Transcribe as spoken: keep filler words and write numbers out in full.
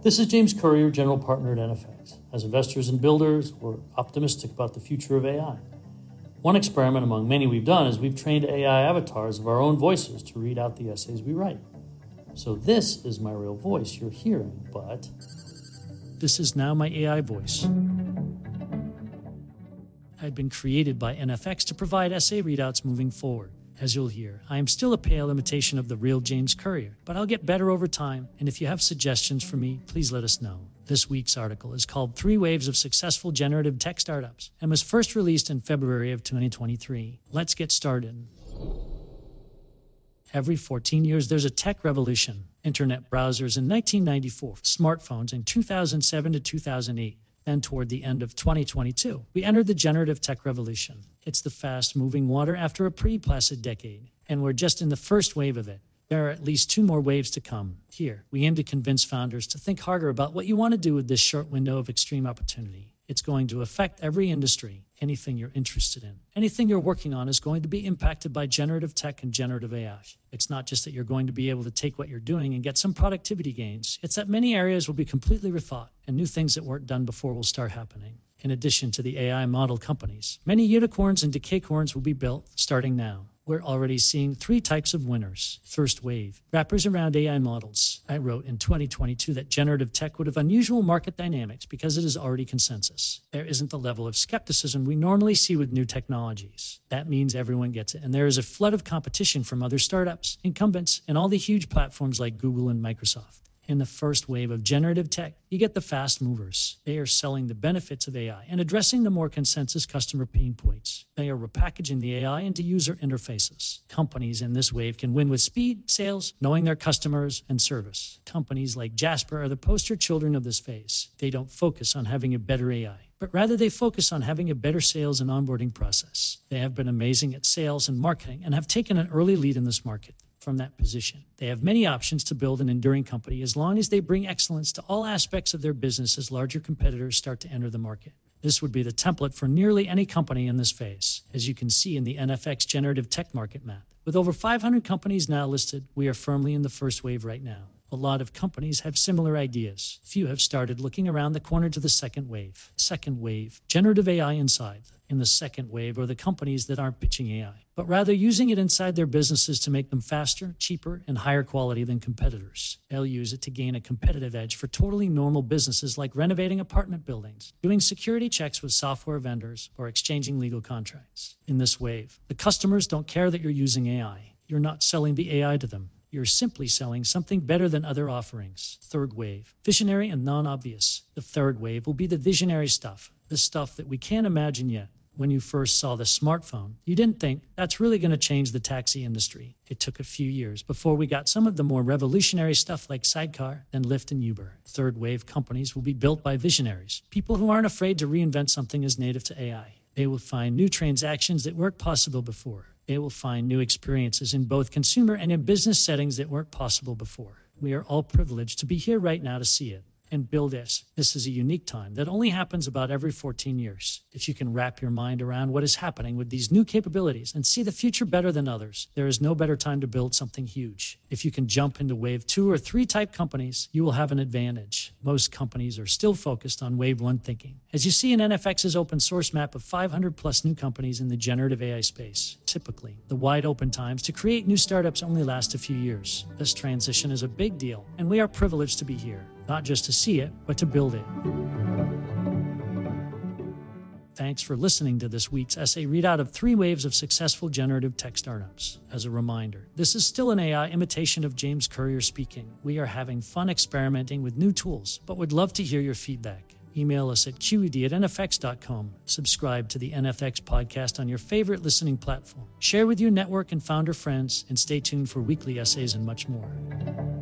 This is James Currier, General Partner at N F X. As investors and builders, we're optimistic about the future of A I. One experiment among many we've done is we've trained A I avatars of our own voices to read out the essays we write. So this is my real voice you're hearing, but this is now my A I voice. I had been created by N F X to provide essay readouts moving forward. As you'll hear, I am still a pale imitation of the real James Currier, but I'll get better over time, and if you have suggestions for me, please let us know. This week's article is called Three Waves of Successful Generative Tech Startups and was first released in February of twenty twenty-three. Let's get started. Every fourteen years, there's a tech revolution. Internet browsers in nineteen ninety-four, smartphones in two thousand seven to two thousand eight. Then toward the end of twenty twenty-two, we entered the generative tech revolution. It's the fast-moving water after a pretty placid decade, and we're just in the first wave of it. There are at least two more waves to come. Here, we aim to convince founders to think harder about what you want to do with this short window of extreme opportunity. It's going to affect every industry, anything you're interested in. Anything you're working on is going to be impacted by generative tech and generative A I. It's not just that you're going to be able to take what you're doing and get some productivity gains. It's that many areas will be completely rethought, and new things that weren't done before will start happening. In addition to the A I model companies, many unicorns and decacorns will be built starting now. We're already seeing three types of winners. First wave, wrappers around A I models. I wrote in twenty twenty-two that generative tech would have unusual market dynamics because it is already consensus. There isn't the level of skepticism we normally see with new technologies. That means everyone gets it, and there is a flood of competition from other startups, incumbents, and all the huge platforms like Google and Microsoft. In the first wave of generative tech, you get the fast movers. They are selling the benefits of A I and addressing the more consensus customer pain points. They are repackaging the A I into user interfaces. Companies in this wave can win with speed, sales, knowing their customers, and service. Companies like Jasper are the poster children of this phase. They don't focus on having a better A I, but rather they focus on having a better sales and onboarding process. They have been amazing at sales and marketing and have taken an early lead in this market. From that position, they have many options to build an enduring company as long as they bring excellence to all aspects of their business as larger competitors start to enter the market. This would be the template for nearly any company in this phase, as you can see in the N F X generative tech market map. With over five hundred companies now listed, we are firmly in the first wave right now. A lot of companies have similar ideas. Few have started looking around the corner to the second wave. Second wave, generative A I inside. In the second wave are the companies that aren't pitching A I, but rather using it inside their businesses to make them faster, cheaper, and higher quality than competitors. They'll use it to gain a competitive edge for totally normal businesses like renovating apartment buildings, doing security checks with software vendors, or exchanging legal contracts. In this wave, the customers don't care that you're using A I. You're not selling the A I to them. You're simply selling something better than other offerings. Third wave, visionary and non-obvious. The third wave will be the visionary stuff, the stuff that we can't imagine yet. When you first saw the smartphone, you didn't think that's really going to change the taxi industry. It took a few years before we got some of the more revolutionary stuff like Sidecar, then Lyft and Uber. Third wave companies will be built by visionaries, people who aren't afraid to reinvent something as native to A I. They will find new transactions that weren't possible before. They will find new experiences in both consumer and in business settings that weren't possible before. We are all privileged to be here right now to see it. And build this. This is a unique time that only happens about every fourteen years. If you can wrap your mind around what is happening with these new capabilities and see the future better than others, there is no better time to build something huge. If you can jump into wave two or three type companies, you will have an advantage. Most companies are still focused on wave one thinking. As you see in N F X's open source map of five hundred plus new companies in the generative A I space, typically, the wide open times to create new startups only last a few years. This transition is a big deal, and we are privileged to be here. Not just to see it, but to build it. Thanks for listening to this week's essay readout of Three Waves of Successful Generative Tech Startups. As a reminder, this is still an A I imitation of James Currier speaking. We are having fun experimenting with new tools, but would love to hear your feedback. Email us at q e d at n f x dot com. Subscribe to the N F X podcast on your favorite listening platform. Share with your network and founder friends, and stay tuned for weekly essays and much more.